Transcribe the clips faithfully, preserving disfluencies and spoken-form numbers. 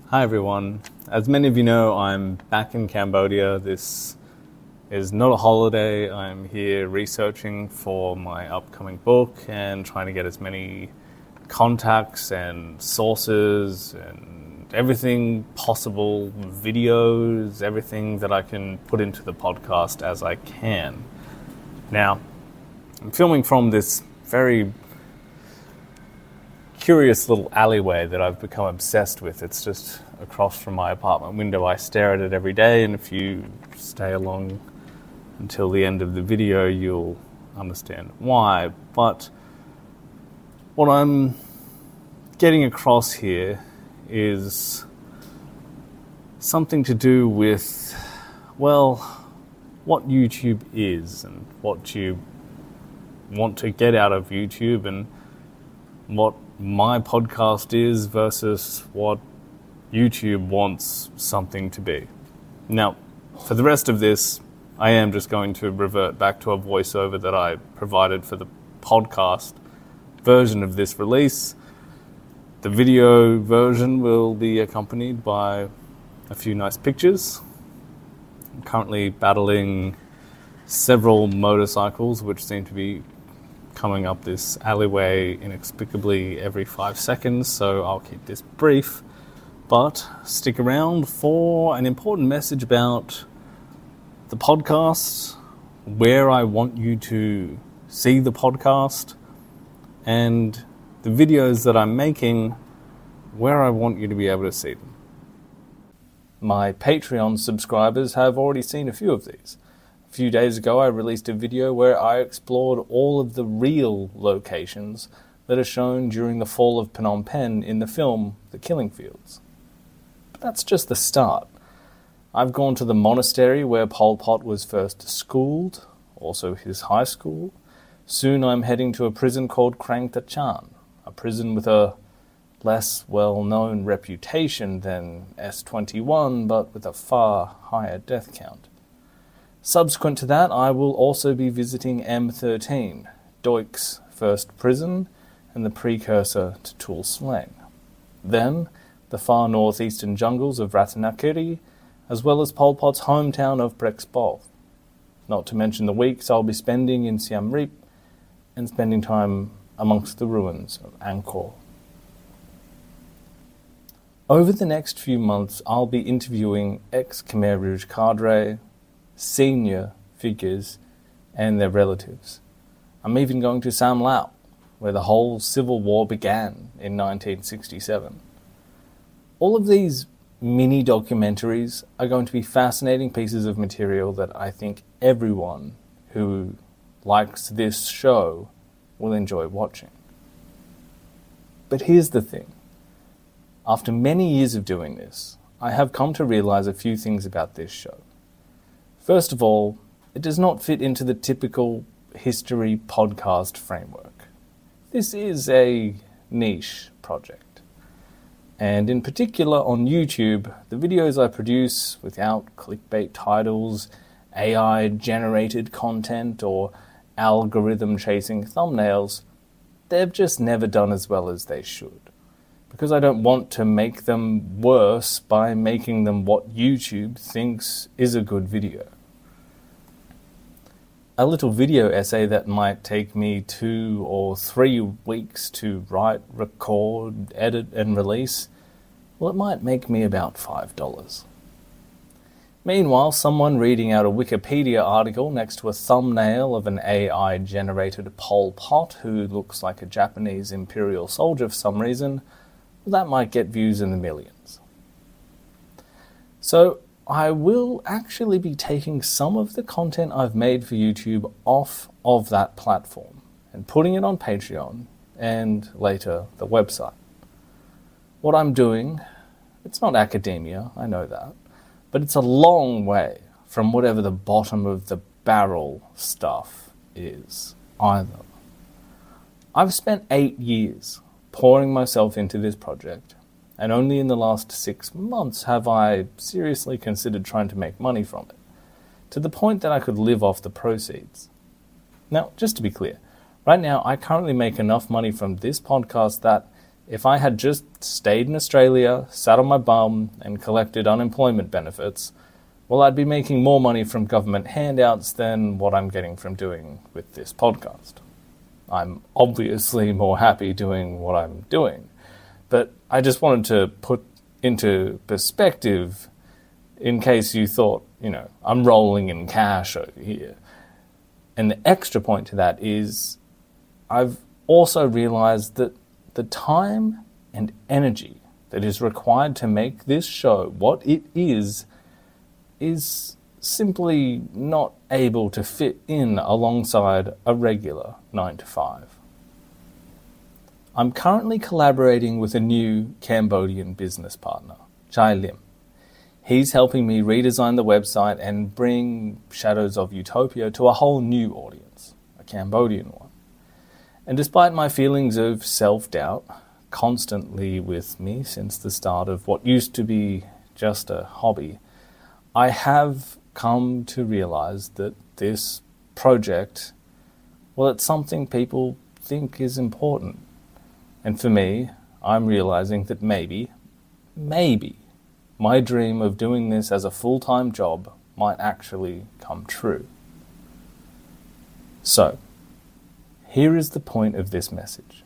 Hi everyone. As many of you know, I'm back in Cambodia. This is not a holiday. I'm here researching for my upcoming book and trying to get as many contacts and sources and everything possible, videos, everything that I can put into the podcast as I can. Now, I'm filming from this very curious little alleyway that I've become obsessed with. It's just across from my apartment window. I stare at it every day, and if you stay along until the end of the video, you'll understand why. But what I'm getting across here is something to do with, well, what YouTube is and what you want to get out of YouTube and what my podcast is versus what YouTube wants something to be. Now, for the rest of this, I am just going to revert back to a voiceover that I provided for the podcast version of this release. The video version will be accompanied by a few nice pictures. I'm currently battling several motorcycles which seem to be coming up this alleyway inexplicably every five seconds, so I'll keep this brief. But stick around for an important message about the podcast, where I want you to see the podcast, and the videos that I'm making, where I want you to be able to see them. My Patreon subscribers have already seen a few of these. A few days ago, I released a video where I explored all of the real locations that are shown during the fall of Phnom Penh in the film The Killing Fields. But that's just the start. I've gone to the monastery where Pol Pot was first schooled, also his high school. Soon I'm heading to a prison called Krang Tachan, a prison with a less well-known reputation than S twenty-one, but with a far higher death count. Subsequent to that, I will also be visiting M thirteen, Doik's first prison and the precursor to Tuol Sleng. Then, the far northeastern jungles of Ratanakiri, as well as Pol Pot's hometown of Prexbol. Not to mention the weeks I'll be spending in Siem Reap and spending time amongst the ruins of Angkor. Over the next few months, I'll be interviewing ex-Khmer Rouge cadre, senior figures, and their relatives. I'm even going to Sam Lau, where the whole civil war began in nineteen sixty-seven. All of these mini-documentaries are going to be fascinating pieces of material that I think everyone who likes this show will enjoy watching. But here's the thing. After many years of doing this, I have come to realize a few things about this show. First of all, it does not fit into the typical history podcast framework. This is a niche project. And in particular on YouTube, the videos I produce without clickbait titles, A I-generated content, or algorithm-chasing thumbnails, they've just never done as well as they should. Because I don't want to make them worse by making them what YouTube thinks is a good video. A little video essay that might take me two or three weeks to write, record, edit, and release, well, it might make me about five dollars. Meanwhile, someone reading out a Wikipedia article next to a thumbnail of an A I-generated Pol Pot who looks like a Japanese imperial soldier for some reason, well, that might get views in the millions. So, I will actually be taking some of the content I've made for YouTube off of that platform and putting it on Patreon and later the website. What I'm doing, it's not academia, I know that, but it's a long way from whatever the bottom of the barrel stuff is either. I've spent eight years pouring myself into this project, and only in the last six months have I seriously considered trying to make money from it, to the point that I could live off the proceeds. Now, just to be clear, right now I currently make enough money from this podcast that, If I had just stayed in Australia, sat on my bum, and collected unemployment benefits, well, I'd be making more money from government handouts than what I'm getting from doing with this podcast. I'm obviously more happy doing what I'm doing, but I just wanted to put into perspective in case you thought, you know, I'm rolling in cash over here. And the extra point to that is I've also realized that the time and energy that is required to make this show what it is is simply not able to fit in alongside a regular nine to five. I'm currently collaborating with a new Cambodian business partner, Chai Lim. He's helping me redesign the website and bring Shadows of Utopia to a whole new audience, a Cambodian one. And despite my feelings of self-doubt constantly with me since the start of what used to be just a hobby, I have come to realize that this project, well, it's something people think is important. And for me, I'm realizing that maybe, maybe, my dream of doing this as a full-time job might actually come true. So, here is the point of this message.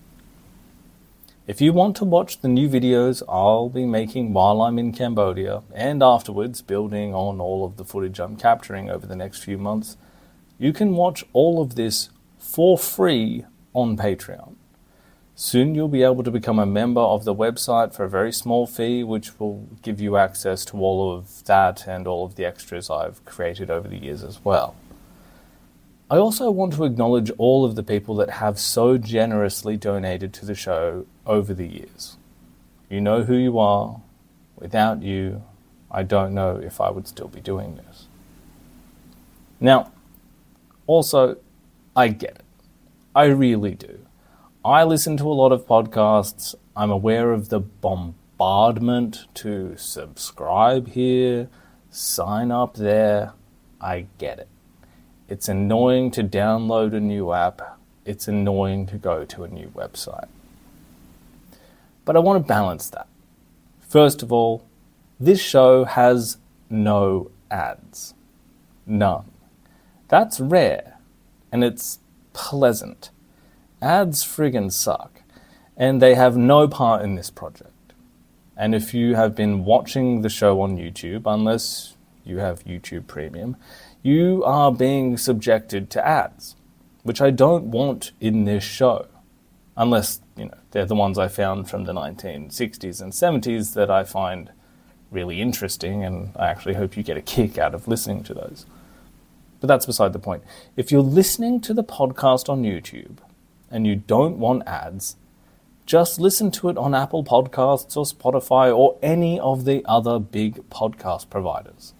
If you want to watch the new videos I'll be making while I'm in Cambodia, and afterwards building on all of the footage I'm capturing over the next few months, you can watch all of this for free on Patreon. Soon you'll be able to become a member of the website for a very small fee, which will give you access to all of that and all of the extras I've created over the years as well. I also want to acknowledge all of the people that have so generously donated to the show over the years. You know who you are. Without you, I don't know if I would still be doing this. Now, also, I get it. I really do. I listen to a lot of podcasts. I'm aware of the bombardment to subscribe here, sign up there. I get it. It's annoying to download a new app. It's annoying to go to a new website. But I want to balance that. First of all, this show has no ads. None. That's rare, and it's pleasant. Ads friggin' suck, and they have no part in this project. And if you have been watching the show on YouTube, unless you have YouTube Premium, you are being subjected to ads, which I don't want in this show. Unless, you know, they're the ones I found from the nineteen sixties and seventies that I find really interesting, and I actually hope you get a kick out of listening to those. But that's beside the point. If you're listening to the podcast on YouTube and you don't want ads, just listen to it on Apple Podcasts or Spotify or any of the other big podcast providers.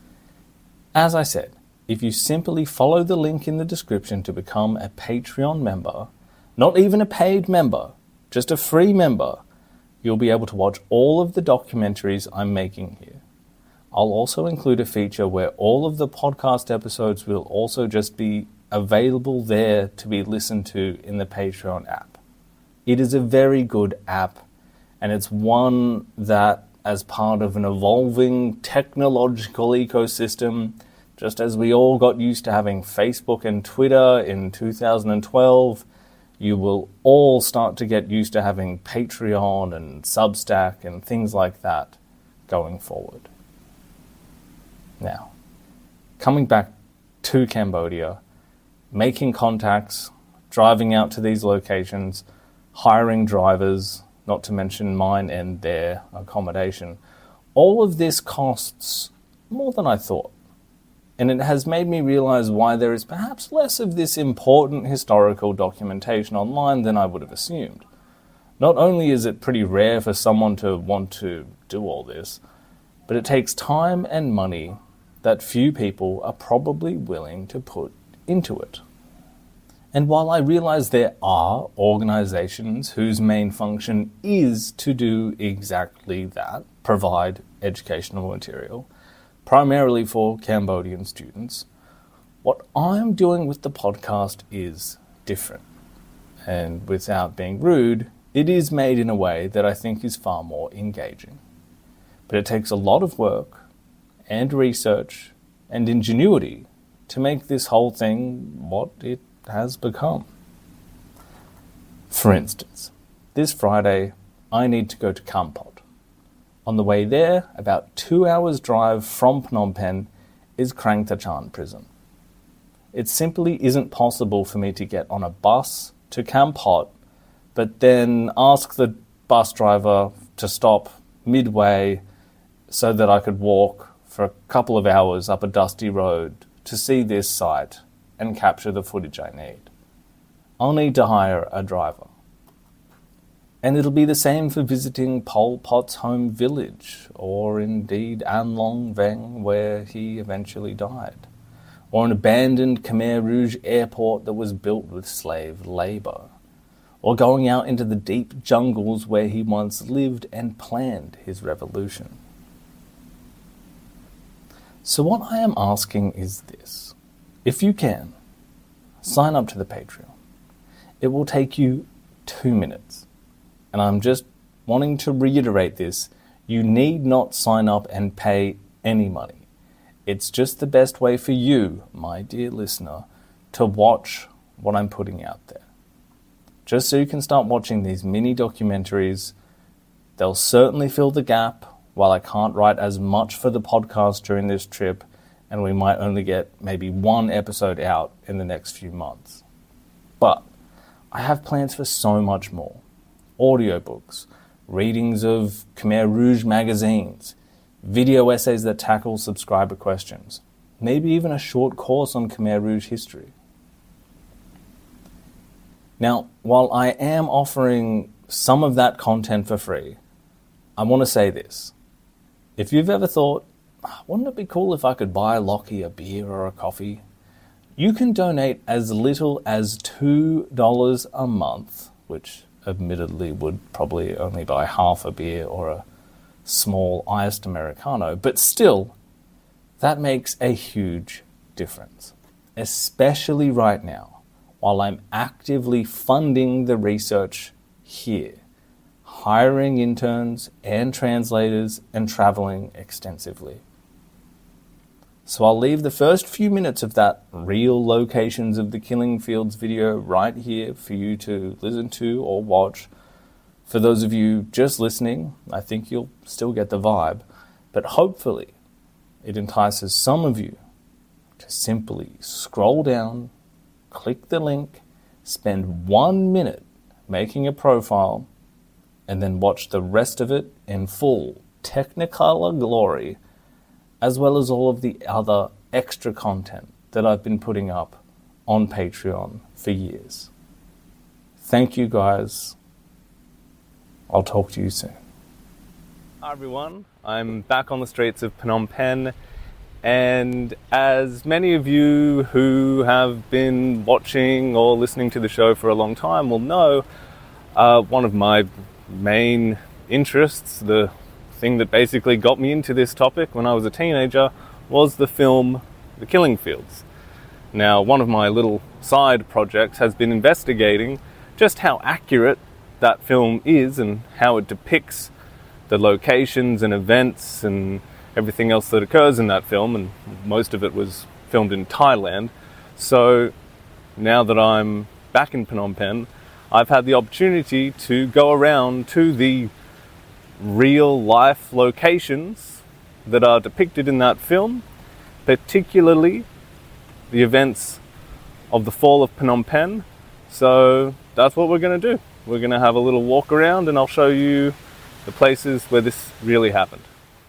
As I said, if you simply follow the link in the description to become a Patreon member, not even a paid member, just a free member, you'll be able to watch all of the documentaries I'm making here. I'll also include a feature where all of the podcast episodes will also just be available there to be listened to in the Patreon app. It is a very good app, and it's one that, as part of an evolving technological ecosystem, just as we all got used to having Facebook and Twitter in two thousand twelve, you will all start to get used to having Patreon and Substack and things like that going forward. Now, coming back to Cambodia, making contacts, driving out to these locations, hiring drivers, not to mention mine and their accommodation, all of this costs more than I thought. And it has made me realize why there is perhaps less of this important historical documentation online than I would have assumed. Not only is it pretty rare for someone to want to do all this, but it takes time and money that few people are probably willing to put into it. And while I realize there are organizations whose main function is to do exactly that, provide educational material, primarily for Cambodian students, what I'm doing with the podcast is different. And without being rude, It is made in a way that I think is far more engaging. But it takes a lot of work and research and ingenuity to make this whole thing what it has become. For instance, this Friday, I need to go to Kampot. On the way there, about two hours drive from Phnom Penh, is Krang Thachan prison. It simply isn't possible for me to get on a bus to Kampot, but then ask the bus driver to stop midway so that I could walk for a couple of hours up a dusty road to see this site and capture the footage I need. I'll need to hire a driver. And it'll be the same for visiting Pol Pot's home village, or indeed An Long Veng, where he eventually died, or an abandoned Khmer Rouge airport that was built with slave labour, or going out into the deep jungles where he once lived and planned his revolution. So what I am asking is this. If you can, sign up to the Patreon. It will take you two minutes. And I'm just wanting to reiterate this. You need not sign up and pay any money. It's just the best way for you, my dear listener, to watch what I'm putting out there. Just so you can start watching these mini documentaries. They'll certainly fill the gap while I can't write as much for the podcast during this trip, and we might only get maybe one episode out in the next few months. But I have plans for so much more. Audiobooks, readings of Khmer Rouge magazines, video essays that tackle subscriber questions, maybe even a short course on Khmer Rouge history. Now, while I am offering some of that content for free, I want to say this. If you've ever thought, wouldn't it be cool if I could buy Lockie a beer or a coffee? You can donate as little as two dollars a month, which admittedly would probably only buy half a beer or a small iced Americano, but still, that makes a huge difference, especially right now, while I'm actively funding the research here, hiring interns and translators and traveling extensively. So I'll leave the first few minutes of that real locations of the Killing Fields video right here for you to listen to or watch. For those of you just listening, I think you'll still get the vibe, but hopefully it entices some of you to simply scroll down, click the link, spend one minute making a profile, and then watch the rest of it in full Technicolor glory, as well as all of the other extra content that I've been putting up on Patreon for years. Thank you guys. I'll talk to you soon. Hi everyone, I'm back on the streets of Phnom Penh, and as many of you who have been watching or listening to the show for a long time will know, uh, one of my main interests, the thing that basically got me into this topic when I was a teenager, was the film The Killing Fields. Now, one of my little side projects has been investigating just how accurate that film is and how it depicts the locations and events and everything else that occurs in that film, and most of it was filmed in Thailand. So now that I'm back in Phnom Penh, I've had the opportunity to go around to the real life locations that are depicted in that film, particularly the events of the fall of Phnom Penh. So that's what we're going to do. We're going to have a little walk around and I'll show you the places where this really happened.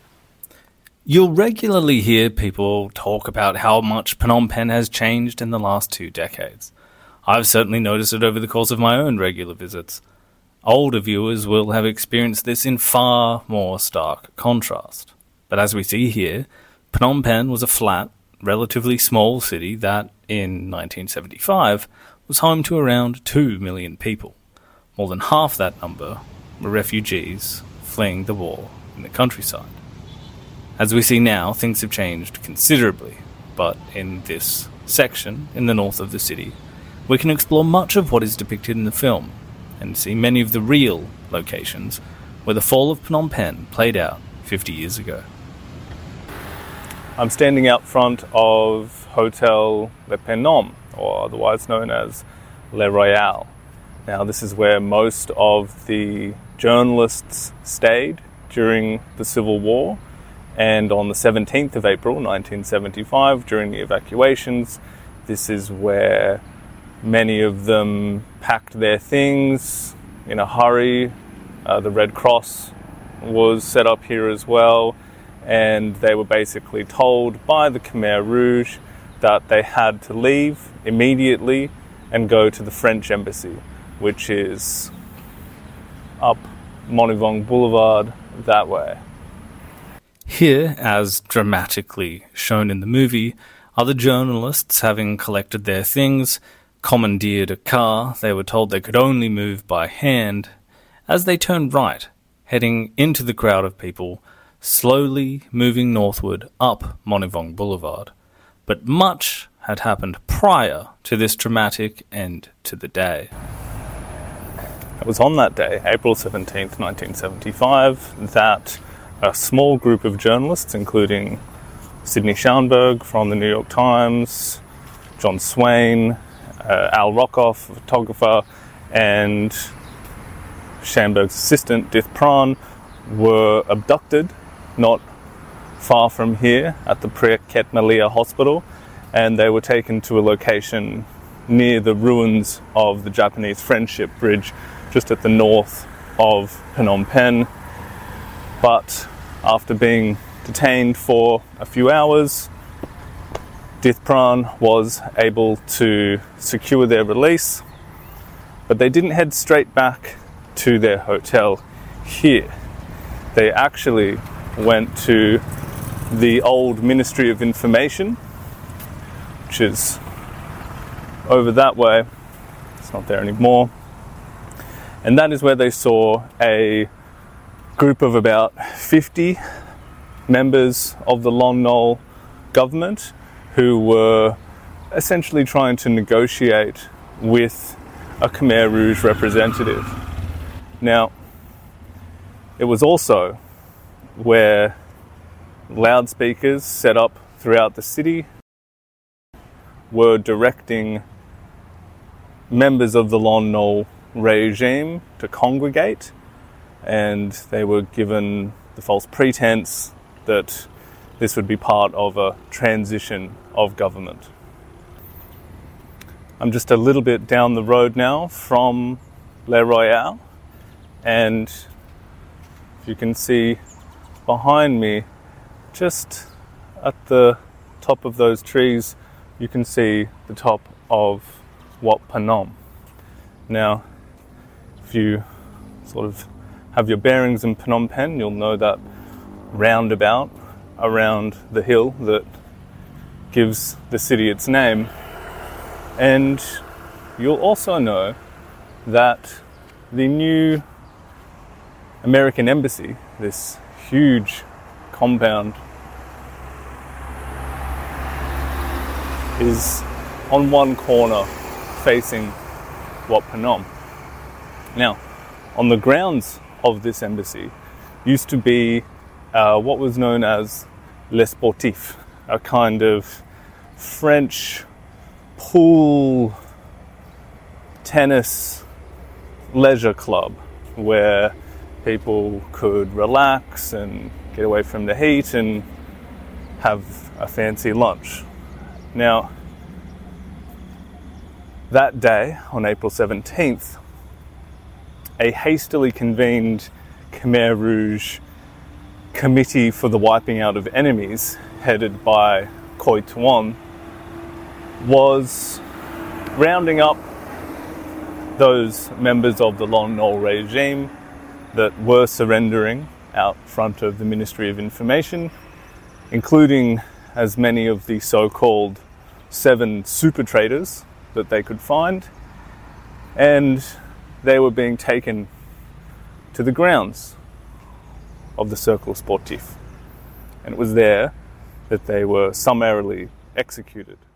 You'll regularly hear people talk about how much Phnom Penh has changed in the last two decades. I've certainly noticed it over the course of my own regular visits. Older viewers will have experienced this in far more stark contrast. But as we see here, Phnom Penh was a flat, relatively small city that, in nineteen seventy-five, was home to around two million people. More than half that number were refugees fleeing the war in the countryside. As we see now, things have changed considerably, but in this section, in the north of the city, we can explore much of what is depicted in the film, and see many of the real locations where the fall of Phnom Penh played out fifty years ago. I'm standing out front of Hotel Le Phenom, or otherwise known as Le Royale. Now, this is where most of the journalists stayed during the Civil War, and on the seventeenth of April nineteen seventy-five, during the evacuations, this is where many of them packed their things in a hurry. Uh, the Red Cross was set up here as well, and they were basically told by the Khmer Rouge that they had to leave immediately and go to the French Embassy, which is up Monivong Boulevard that way. Here, as dramatically shown in the movie, are the journalists having collected their things, commandeered a car they were told they could only move by hand, as they turned right, heading into the crowd of people, slowly moving northward up Monivong Boulevard. But much had happened prior to this dramatic end to the day. It was on that day, April seventeenth, nineteen seventy-five, that a small group of journalists, including Sidney Schanberg from the New York Times, John Swain, uh, Al Rockoff, a photographer, and Schanberg's assistant, Dith Pran, were abducted not far from here at the Preah Ket Malia Hospital, and they were taken to a location near the ruins of the Japanese Friendship Bridge, just at the north of Phnom Penh. But after being detained for a few hours, Dith Pran was able to secure their release, but they didn't head straight back to their hotel here. They actually went to the old Ministry of Information, which is over that way. It's not there anymore. And that is where they saw a group of about fifty members of the Lon Nol government who were essentially trying to negotiate with a Khmer Rouge representative. Now, it was also where loudspeakers set up throughout the city were directing members of the Lon Nol regime to congregate, and they were given the false pretense that this would be part of a transition of government. I'm just a little bit down the road now from Le Royale, and you can see behind me, just at the top of those trees, you can see the top of Wat Phanom. Now, if you sort of have your bearings in Phnom Penh, you'll know that roundabout around the hill that gives the city its name. And you'll also know that the new American Embassy, this huge compound, is on one corner facing Wat Phanom. Now, on the grounds of this embassy used to be uh, what was known as Les Sportifs, a kind of French pool tennis leisure club where people could relax and get away from the heat and have a fancy lunch. Now, that day, on April seventeenth, a hastily convened Khmer Rouge committee for the wiping out of enemies, headed by Khoi Tuon, was rounding up those members of the Lon Nol regime that were surrendering out front of the Ministry of Information, including as many of the so-called seven super traders that they could find, and they were being taken to the grounds of the Cercle Sportif. And it was there that they were summarily executed.